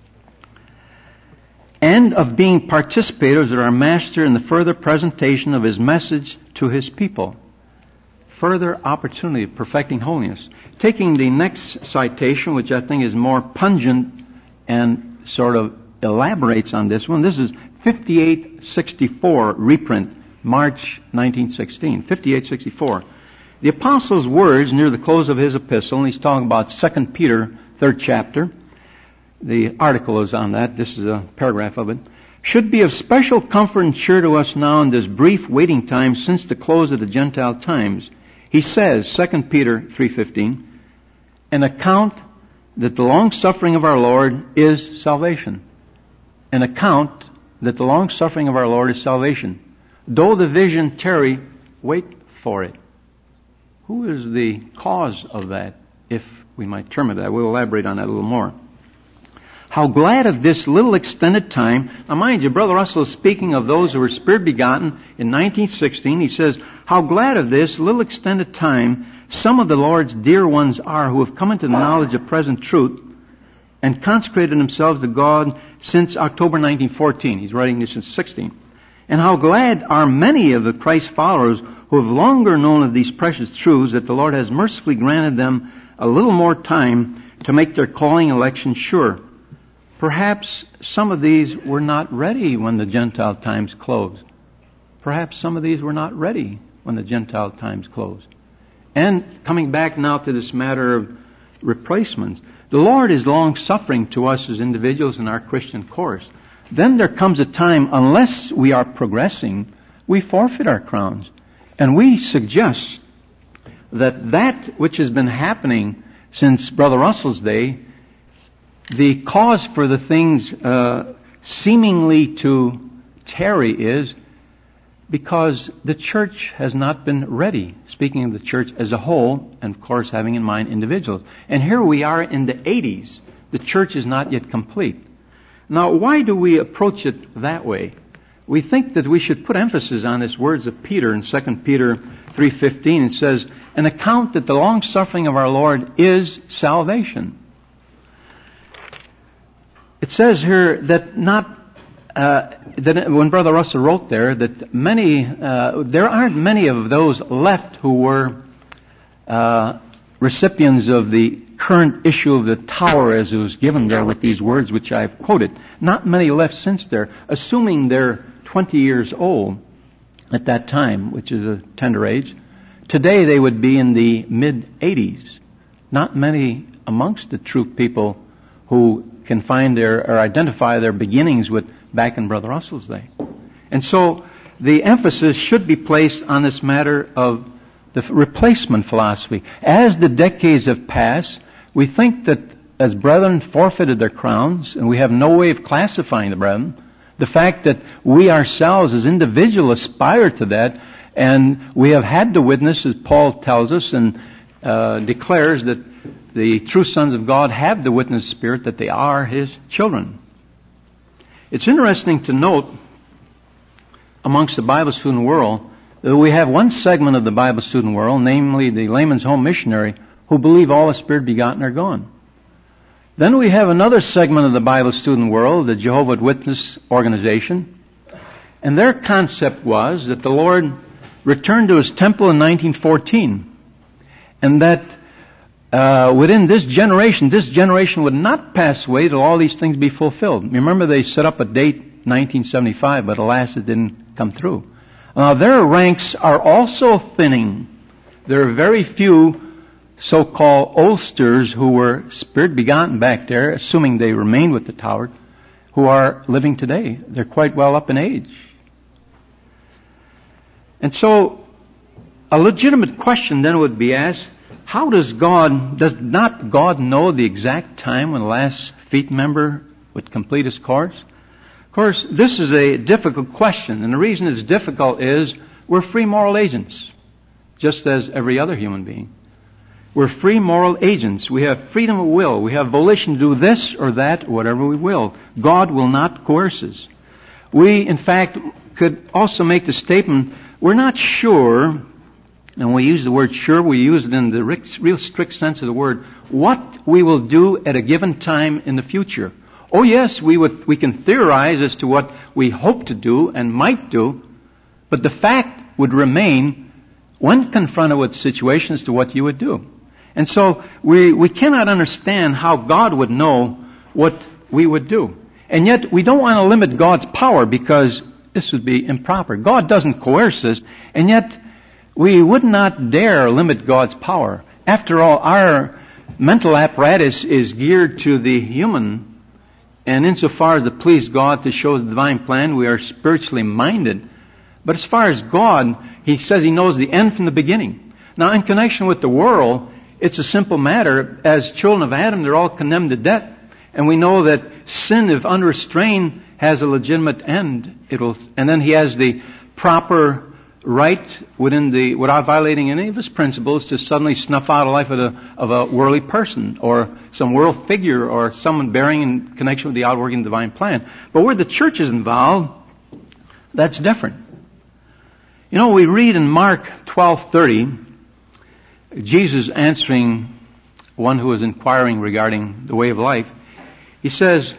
and of being participators of our Master in the further presentation of His message to His people. Further opportunity of perfecting holiness. Taking the next citation, which I think is more pungent and sort of elaborates on this one. This is 5864 reprint, March 1916. 5864. The Apostle's words near the close of his epistle, and he's talking about 2 Peter, 3rd chapter. The article is on that. This is a paragraph of it. "Should be of special comfort and cheer to us now in this brief waiting time since the close of the Gentile times." He says, 2 Peter 3:15, "An account that the long-suffering of our Lord is salvation." An account that the long-suffering of our Lord is salvation. "Though the vision tarry, wait for it." Who is the cause of that? if we might term it that. We'll elaborate on that a little more. How glad of this little extended time. Now mind you, Brother Russell is speaking of those who were Spirit begotten in 1916. He says, how glad of this little extended time some of the Lord's dear ones are who have come into the knowledge of present truth and consecrated themselves to God since October 1914. He's writing this in 16. And how glad are many of the Christ followers who have longer known of these precious truths that the Lord has mercifully granted them a little more time to make their calling election sure. Perhaps some of these were not ready when the Gentile times closed. Perhaps some of these were not ready when the Gentile times closed. And coming back now to this matter of replacements, the Lord is long-suffering to us as individuals in our Christian course. Then there comes a time, unless we are progressing, we forfeit our crowns. And we suggest that which has been happening since Brother Russell's day, the cause for the things seemingly to tarry is because the church has not been ready. Speaking of the church as a whole, and of course having in mind individuals. And here we are in the 80s. The church is not yet complete. Now, why do we approach it that way? We think that we should put emphasis on these words of Peter in 2 Peter 3:15. It says, an account that the long suffering of our Lord is salvation. It says here that that when Brother Russell wrote there, that there aren't many of those left who were recipients of the current issue of the tower as it was given there with these words which I've quoted. Not many left since there, assuming they're 20 years old at that time, which is a tender age. Today they would be in the mid-80s. Not many amongst the true people who can find or identify their beginnings with back in Brother Russell's day. And so the emphasis should be placed on this matter of the replacement philosophy. As the decades have passed, we think that as brethren forfeited their crowns, and we have no way of classifying the brethren, the fact that we ourselves as individuals aspire to that, and we have had to witness, as Paul tells us and declares, that the true sons of God have the witness spirit that they are His children. It's interesting to note amongst the Bible student world that we have one segment of the Bible student world, namely the Layman's Home Missionary, who believe all the Spirit begotten are gone. Then we have another segment of the Bible student world, the Jehovah's Witness organization, and their concept was that the Lord returned to His temple in 1914, and that within this generation would not pass away till all these things be fulfilled. Remember, they set up a date, 1975, but alas, it didn't come through. Their ranks are also thinning. There are very few so-called oldsters who were Spirit begotten back there, assuming they remained with the tower, who are living today. They're quite well up in age. And so, a legitimate question then would be asked, does not God know the exact time when the last feet member would complete his course? Of course, this is a difficult question, and the reason it's difficult is we're free moral agents, just as every other human being. We're free moral agents. We have freedom of will. We have volition to do this or that, whatever we will. God will not coerce us. We, in fact, could also make the statement, we're not sure, and we use the word sure, we use it in the real strict sense of the word, what we will do at a given time in the future. Oh yes, we can theorize as to what we hope to do and might do, but the fact would remain when confronted with situations to what you would do. And so we cannot understand how God would know what we would do. And yet we don't want to limit God's power because this would be improper. God doesn't coerce us, and yet we would not dare limit God's power. After all, our mental apparatus is geared to the human, and insofar as it pleased God to show the divine plan, we are spiritually minded. But as far as God, He says He knows the end from the beginning. Now, in connection with the world, it's a simple matter. As children of Adam, they're all condemned to death. And we know that sin, if unrestrained, has a legitimate end. And then He has the proper right without violating any of his principles to suddenly snuff out a life of a worldly person or some world figure or someone bearing in connection with the outworking divine plan. But where the church is involved, that's different. You know, we read in Mark 12:30, Jesus answering one who was inquiring regarding the way of life. He says,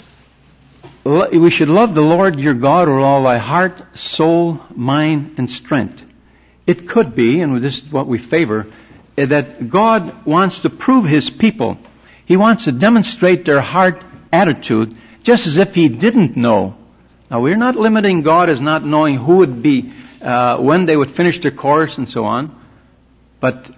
we should love the Lord your God with all thy heart, soul, mind, and strength. It could be, and this is what we favor, that God wants to prove His people. He wants to demonstrate their heart attitude, just as if He didn't know. Now, we're not limiting God as not knowing who would be, when they would finish their course and so on. But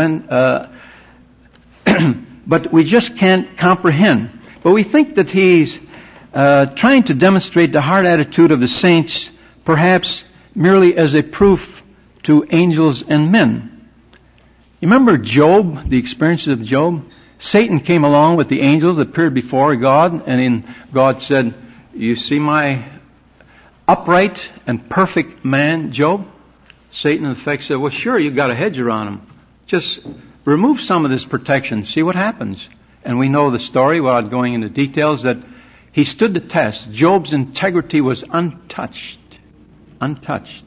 but we just can't comprehend. But we think that He's trying to demonstrate the heart attitude of the saints, perhaps merely as a proof to angels and men. You remember Job, the experiences of Job? Satan came along with the angels, appeared before God, and God said, you see my upright and perfect man, Job? Satan, in effect, said, well, sure, you've got a hedge around him. Just remove some of this protection, see what happens. And we know the story, without going into details, that he stood the test. Job's integrity was untouched. Untouched.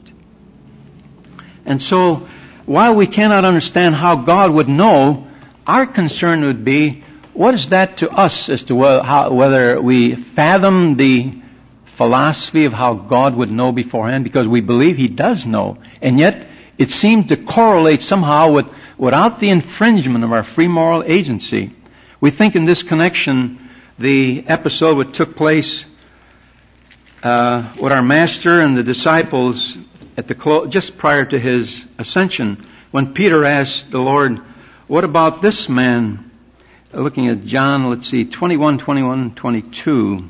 And so, while we cannot understand how God would know, our concern would be, what is that to us as to whether we fathom the philosophy of how God would know beforehand, because we believe He does know. And yet, it seems to correlate somehow without the infringement of our free moral agency. We think in this connection, the episode that took place with our Master and the disciples at just prior to His ascension, when Peter asked the Lord, what about this man? Looking at John, 21, 22.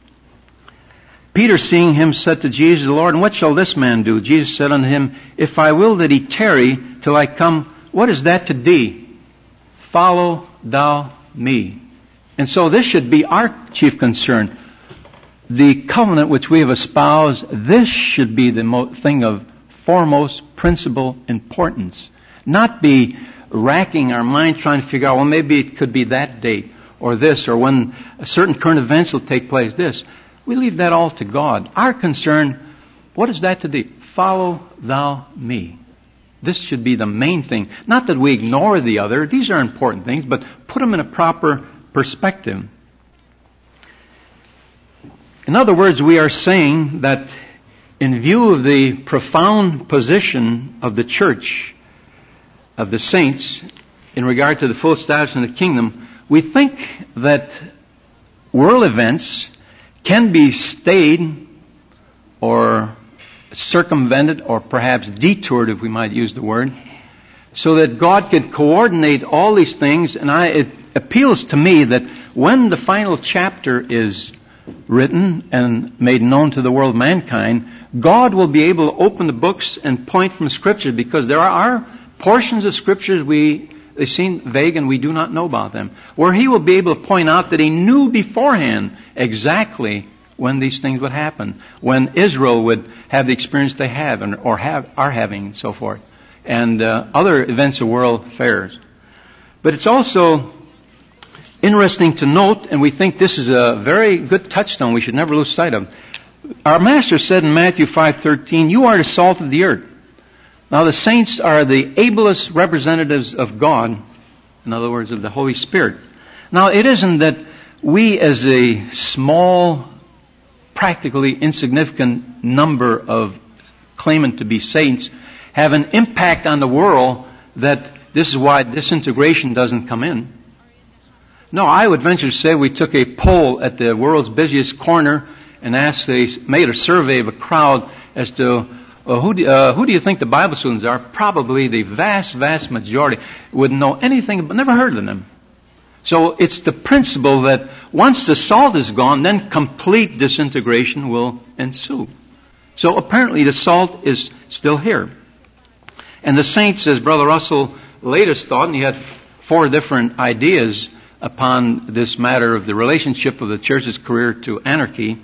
Peter, seeing him, said to Jesus, Lord, and what shall this man do? Jesus said unto him, if I will that he tarry till I come, what is that to thee? Follow thou me. And so this should be our chief concern. The covenant which we have espoused, this should be the thing of foremost principal importance. Not be racking our mind trying to figure out, well, maybe it could be that date or this, or when certain current events will take place, this. We leave that all to God. Our concern, what is that to thee? Follow thou me. This should be the main thing. Not that we ignore the other. These are important things, but put them in a proper perspective. In other words, we are saying that in view of the profound position of the church, of the saints, in regard to the full establishment of the kingdom, we think that world events can be stayed or circumvented or perhaps detoured, if we might use the word, so that God could coordinate all these things. And it appeals to me that when the final chapter is written and made known to the world of mankind, God will be able to open the books and point from Scripture, because there are portions of Scriptures they seem vague and we do not know about them, where He will be able to point out that He knew beforehand exactly when these things would happen, when Israel would have the experience they have or are having, and so forth, and other events of world affairs. But it's also interesting to note, and we think this is a very good touchstone we should never lose sight of. Our Master said in Matthew 5:13, you are the salt of the earth. Now the saints are the ablest representatives of God, in other words, of the Holy Spirit. Now it isn't that we as a small, practically insignificant number of claimant to be saints have an impact on the world that this is why disintegration doesn't come in. No, I would venture to say we took a poll at the world's busiest corner and made a survey of a crowd as to who do you think the Bible students are? Probably the vast, vast majority wouldn't know anything, but never heard of them. So it's the principle that once the salt is gone, then complete disintegration will ensue. So apparently the salt is still here. And the saints, as Brother Russell latest thought, and he had 4 different ideas upon this matter of the relationship of the church's career to anarchy,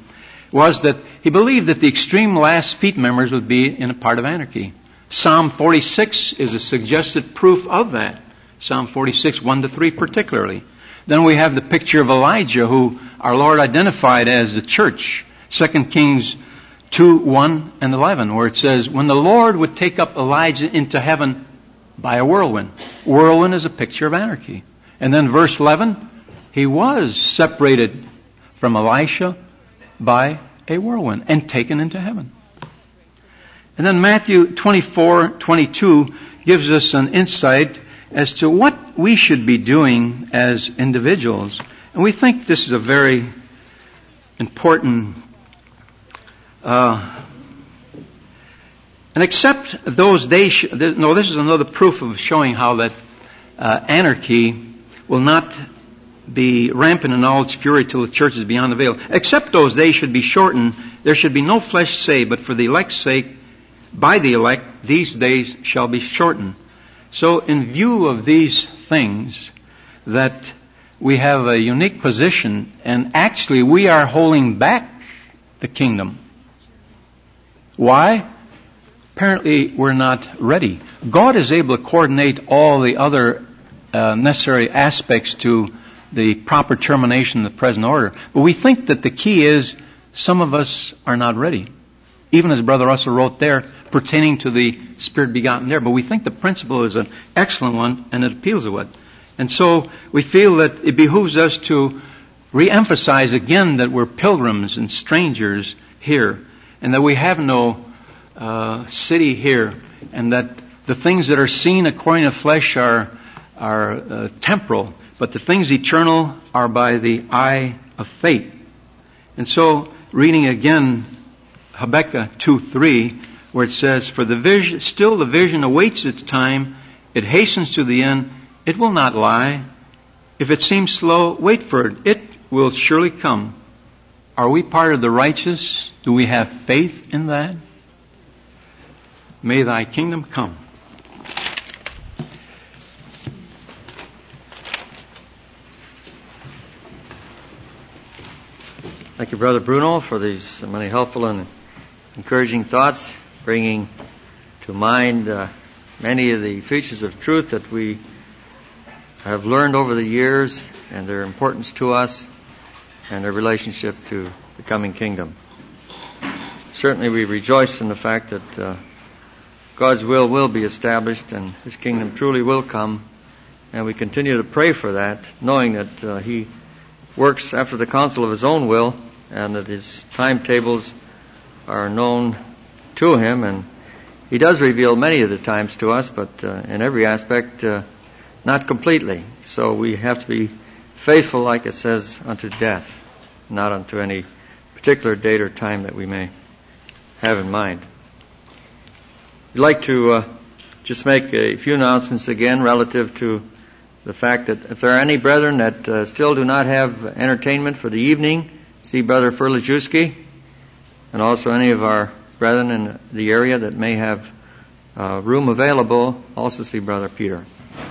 was that he believed that the extreme last feet members would be in a part of anarchy. Psalm 46 is a suggested proof of that. Psalm 46, 1-3 particularly. Then we have the picture of Elijah, who our Lord identified as the church. 2 Kings 2, 1 and 11, where it says, when the Lord would take up Elijah into heaven by a whirlwind. Whirlwind is a picture of anarchy. And then verse 11, he was separated from Elisha by a whirlwind and taken into heaven. And then Matthew 24:22 gives us an insight as to what we should be doing as individuals. And we think this is a very important and except those days, this is another proof of showing how that anarchy will not be rampant in all its fury till the church is beyond the veil. Except those days should be shortened, there should be no flesh saved, but for the elect's sake, by the elect, these days shall be shortened. So in view of these things, that we have a unique position, and actually we are holding back the kingdom. Why? Apparently we're not ready. God is able to coordinate all the other necessary aspects to the proper termination of the present order. But we think that the key is some of us are not ready. Even as Brother Russell wrote there, pertaining to the Spirit begotten there. But we think the principle is an excellent one, and it appeals to it. And so we feel that it behooves us to re-emphasize again that we're pilgrims and strangers here, and that we have no city here, and that the things that are seen according to flesh are temporal, but the things eternal are by the eye of faith. And so, reading again Habakkuk 2:3, where it says, "For the vision, still the vision awaits its time; it hastens to the end; it will not lie. If it seems slow, wait for it; it will surely come." Are we part of the righteous? Do we have faith in that? May thy kingdom come. Thank you, Brother Bruno, for these many helpful and encouraging thoughts, bringing to mind many of the features of truth that we have learned over the years and their importance to us and their relationship to the coming kingdom. Certainly we rejoice in the fact that God's will be established and His kingdom truly will come, and we continue to pray for that, knowing that He works after the counsel of His own will, and that His timetables are known to Him, and He does reveal many of the times to us, but in every aspect, not completely. So we have to be faithful, like it says, unto death, not unto any particular date or time that we may have in mind. We'd like to just make a few announcements again relative to the fact that if there are any brethren that still do not have entertainment for the evening, see Brother Furlajewski, and also any of our brethren in the area that may have room available, also see Brother Peter.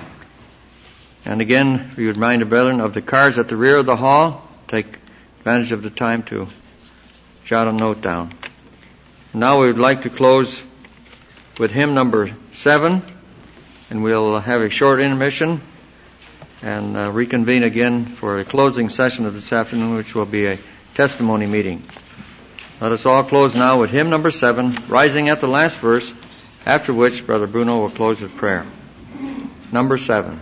And again, we would remind the brethren of the cards at the rear of the hall. Take advantage of the time to jot a note down. Now we would like to close with hymn number 7, and we'll have a short intermission and reconvene again for a closing session of this afternoon, which will be a testimony meeting. Let us all close now with hymn number 7, rising at the last verse, after which Brother Bruno will close with prayer. Number 7.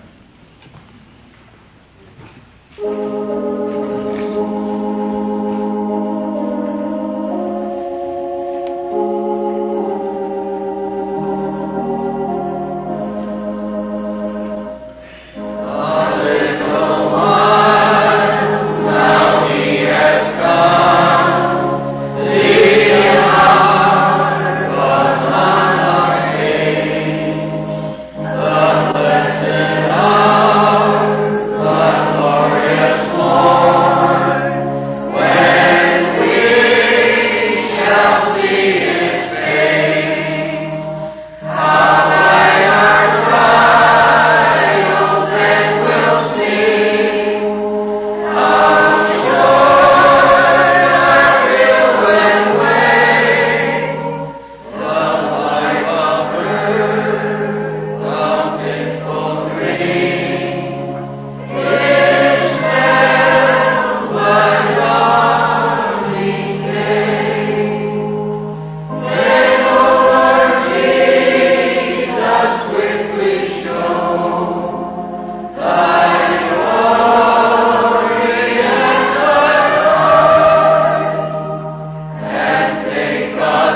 Blessed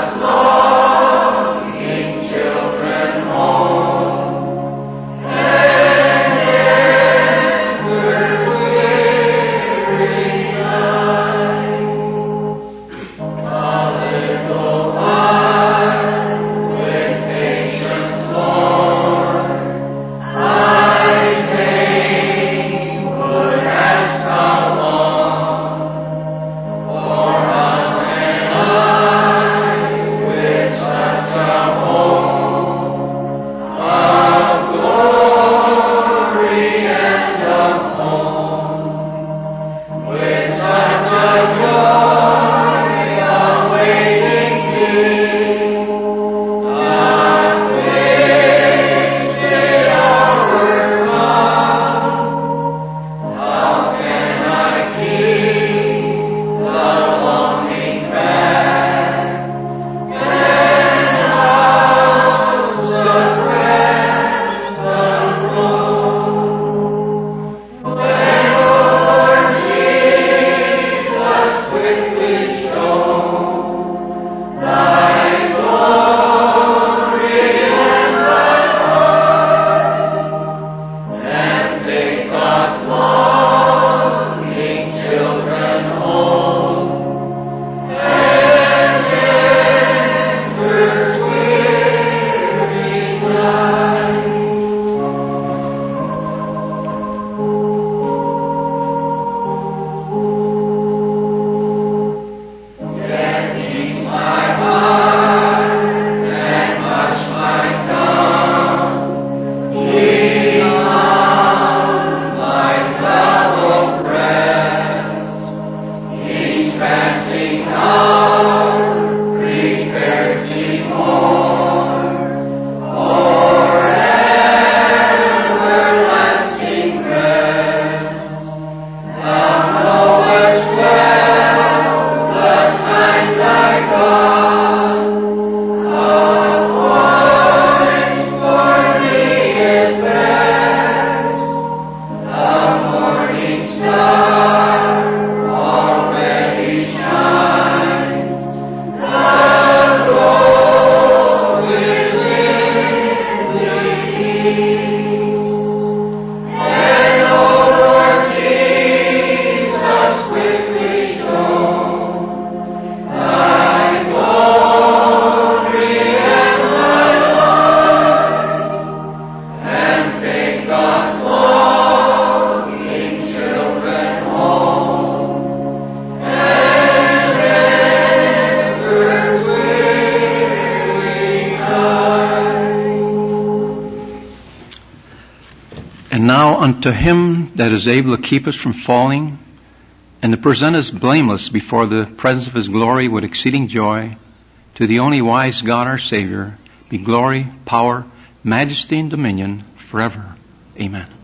Now unto him that is able to keep us from falling and to present us blameless before the presence of his glory with exceeding joy, to the only wise God our Savior, be glory, power, majesty, and dominion forever. Amen.